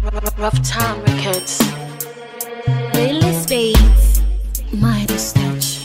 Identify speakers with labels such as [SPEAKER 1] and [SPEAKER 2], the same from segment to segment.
[SPEAKER 1] Rough Time Records.
[SPEAKER 2] Lily Spades, Midas Touch.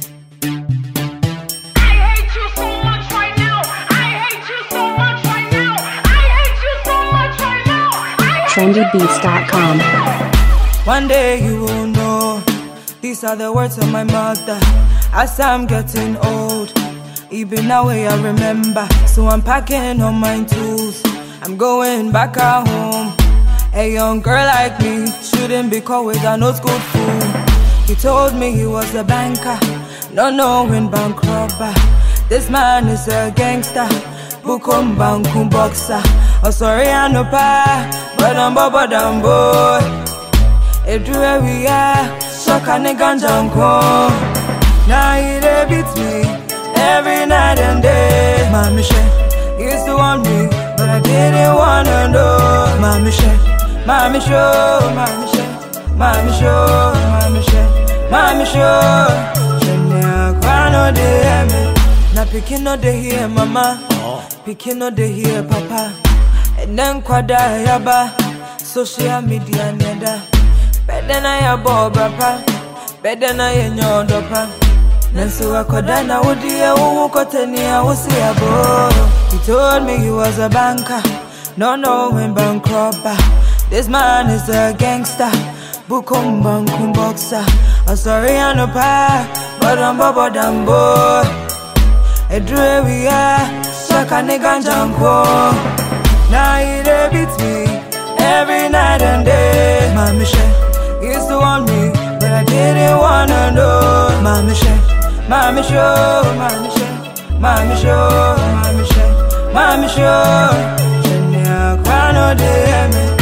[SPEAKER 3] I hate you so much right now. I hate you so much right now. I hate you so much right now.
[SPEAKER 4] trendybeats.com.
[SPEAKER 5] One day you will know. These are the words of my mother. As I'm getting old, even now I remember. So I'm packing all my tools. I'm going back at home. A young girl like me shouldn't be caught with an old school fool. He told me he was a banker, not knowing bank robber. This man is a gangster, bukum bankum boxer. Oh sorry I no pa, but I'm boy. Everywhere we are, shock and ganjanko. Now he dey beat me every night and day. Mama she used to want me, but I didn't wanna know. Mama she, Mama show, Mama show, Mama show, Mama show, Mama show. Jenya kwano de me, na pikin no de here mama, pikin no de here papa. And then kwada yaba, social media neda. Better na ya boba pa, better na ya nyondo pa. Nansu wakoda na udi ya uwu koteni ya usi ya bo. He told me he was a banker, no knowing bank robber. This man is a gangster, bukum bankum boxer. I'm sorry I no pa, but I'm bobo boy. Edre we are, shaka nigga janko. Now he dey beat me every night and day. Mama she used to want me, but I didn't wanna know. Mama she, Mama show, Mama show, Mama show, Mama show, Mama show. Jenya kwano de me.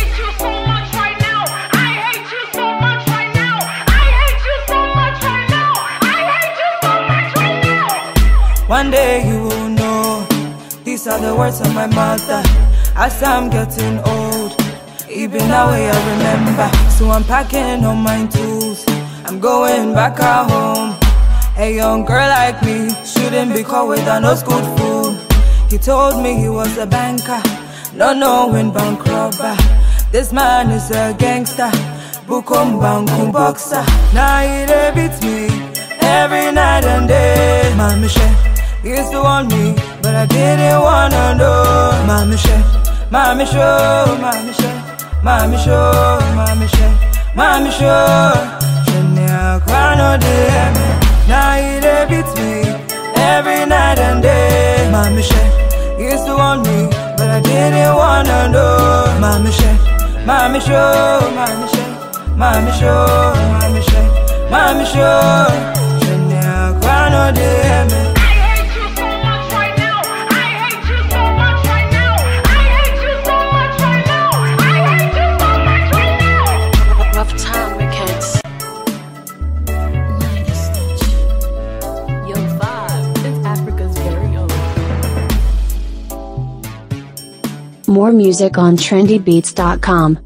[SPEAKER 5] One day you will know. These are the words of my mother. As I'm getting old, even now I remember. So I'm packing all my tools. I'm going back at home. A young girl like me shouldn't be caught with an old school fool. He told me he was a banker, not knowing bank robber. This man is a gangster, bukum bankum boxer. Now he dey beat me every night and day. Mama she used to want me, but I didn't wanna know. Mama she, Mama show, Mama show, Mama show, Mama show, Mama show. Jenya kwano de me. Now he dey beat me every night and day. Mama she used to want me, but I didn't wanna know. Mama she, Mama show, Mama show, Mama show, Mama show, Mama show. Jenya kwano de me.
[SPEAKER 4] More music on trendybeats.com.